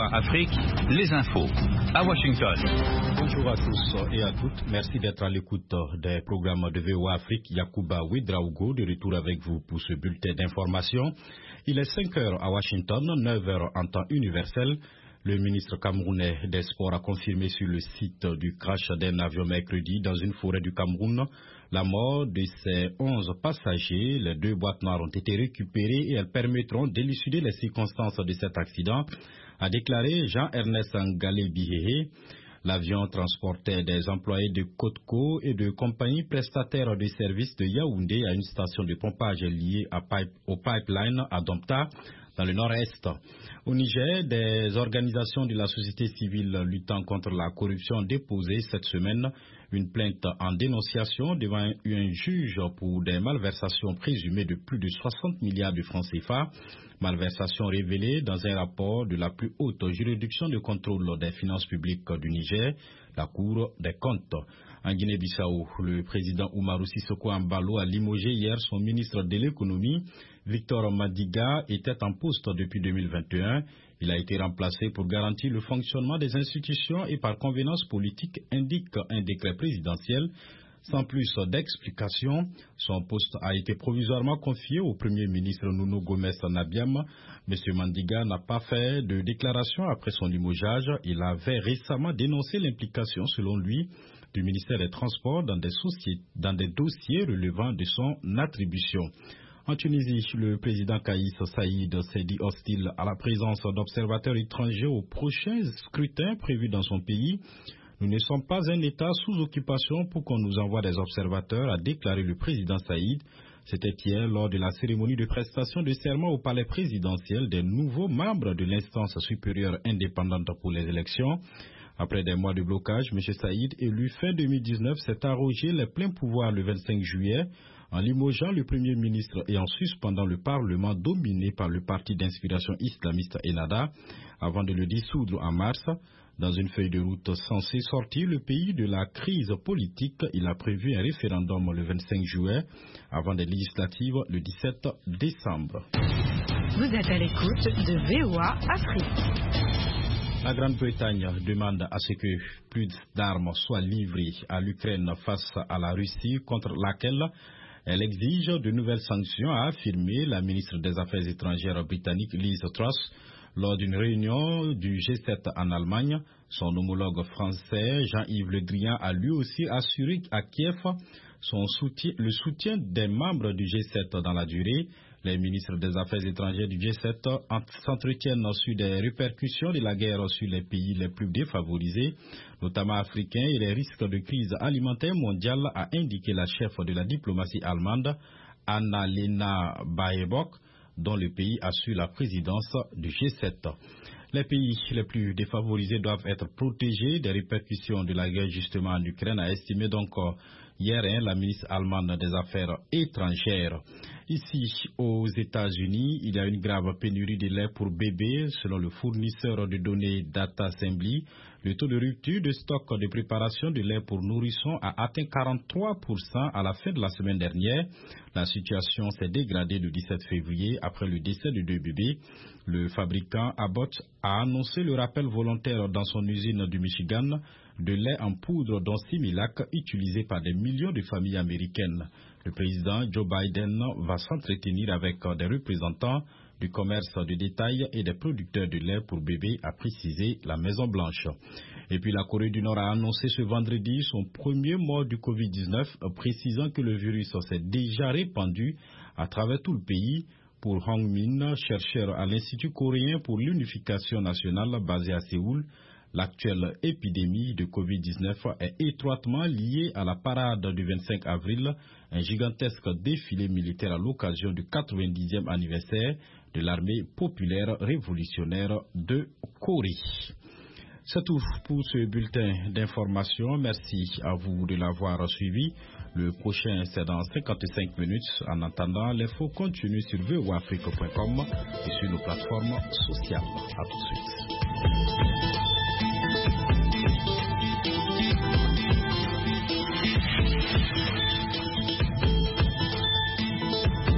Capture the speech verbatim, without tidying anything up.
Afrique, les infos à Washington. Bonjour à tous et à toutes. Merci d'être à l'écoute des programmes de V O A Afrique. Yacouba Ouedraogo de retour avec vous pour ce bulletin d'information. Il est cinq heures à Washington, neuf heures en temps universel. Le ministre camerounais des Sports a confirmé sur le site du crash d'un avion mercredi dans une forêt du Cameroun la mort de ces onze passagers. Les deux boîtes noires ont été récupérées et elles permettront d'élucider les circonstances de cet accident, a déclaré Jean-Ernest Ngalé Bihé. L'avion transportait des employés de Cotco et de compagnies prestataires de services de Yaoundé à une station de pompage liée à pipe, au pipeline à Dompta, dans le nord-est. Au Niger, des organisations de la société civile luttant contre la corruption ont déposé cette semaine une plainte en dénonciation devant un juge pour des malversations présumées de plus de soixante milliards de francs C F A, malversations révélées dans un rapport de la plus haute juridiction de contrôle des finances publiques du Niger, la Cour des comptes. En Guinée-Bissau, le président Oumarou Sissoko Embalo a limogé hier son ministre de l'économie. Victor Madiga était en poste depuis deux mille vingt et un. Il a été remplacé pour garantir le fonctionnement des institutions et par convenance politique, indique un décret présidentiel. Sans plus d'explications, son poste a été provisoirement confié au Premier ministre Nuno Gomes Nabiam. M. Mandiga n'a pas fait de déclaration après son limogeage. Il avait récemment dénoncé l'implication, selon lui, du ministère des Transports dans des, dans des dossiers relevant de son attribution. En Tunisie, le président Kaïs Saïd s'est dit hostile à la présence d'observateurs étrangers au prochain scrutin prévu dans son pays. Nous ne sommes pas un État sous occupation pour qu'on nous envoie des observateurs, a déclaré le président Saïd. C'était hier lors de la cérémonie de prestation de serment au palais présidentiel des nouveaux membres de l'instance supérieure indépendante pour les élections. Après des mois de blocage, M. Saïd, élu fin deux mille dix-neuf, s'est arrogé les pleins pouvoirs le vingt-cinq juillet en limogeant le Premier ministre et en suspendant le Parlement dominé par le parti d'inspiration islamiste Ennahda avant de le dissoudre en mars. Dans une feuille de route censée sortir le pays de la crise politique, il a prévu un référendum le vingt-cinq juillet avant des législatives le dix-sept décembre. Vous êtes à l'écoute de V O A Afrique. La Grande-Bretagne demande à ce que plus d'armes soient livrées à l'Ukraine face à la Russie, contre laquelle elle exige de nouvelles sanctions, a affirmé la ministre des Affaires étrangères britannique Liz Truss lors d'une réunion du G sept en Allemagne. Son homologue français Jean-Yves Le Drian a lui aussi assuré à Kiev son soutien, le soutien des membres du G sept dans la durée. Les ministres des Affaires étrangères du G sept s'entretiennent sur des répercussions de la guerre sur les pays les plus défavorisés, notamment africains, et les risques de crise alimentaire mondiale, a indiqué la chef de la diplomatie allemande, Annalena Baerbock, dont le pays assure la présidence du G sept. Les pays les plus défavorisés doivent être protégés des répercussions de la guerre justement en Ukraine, a estimé donc hier hein, la ministre allemande des Affaires étrangères. Ici, aux États-Unis, il y a une grave pénurie de lait pour bébés, selon le fournisseur de données Data Assembly. Le taux de rupture de stock de préparation de lait pour nourrissons a atteint quarante-trois pour cent à la fin de la semaine dernière. La situation s'est dégradée le dix-sept février après le décès de deux bébés. Le fabricant Abbott a annoncé le rappel volontaire dans son usine du Michigan de lait en poudre dont Similac utilisé par des millions de familles américaines. Le président Joe Biden va s'entretenir avec des représentants du commerce de détail et des producteurs de lait pour bébés, a précisé la Maison-Blanche. Et puis la Corée du Nord a annoncé ce vendredi son premier mort du covid dix-neuf, précisant que le virus s'est déjà répandu à travers tout le pays. Pour Hong Min, chercheur à l'Institut coréen pour l'unification nationale basé à Séoul, l'actuelle épidémie de covid dix-neuf est étroitement liée à la parade du vingt-cinq avril, un gigantesque défilé militaire à l'occasion du quatre-vingt-dixième anniversaire de l'armée populaire révolutionnaire de Corée. C'est tout pour ce bulletin d'information. Merci à vous de l'avoir suivi. Le prochain, c'est dans cinquante-cinq minutes. En attendant, l'info continue sur v o afrique point com et sur nos plateformes sociales. À tout de suite.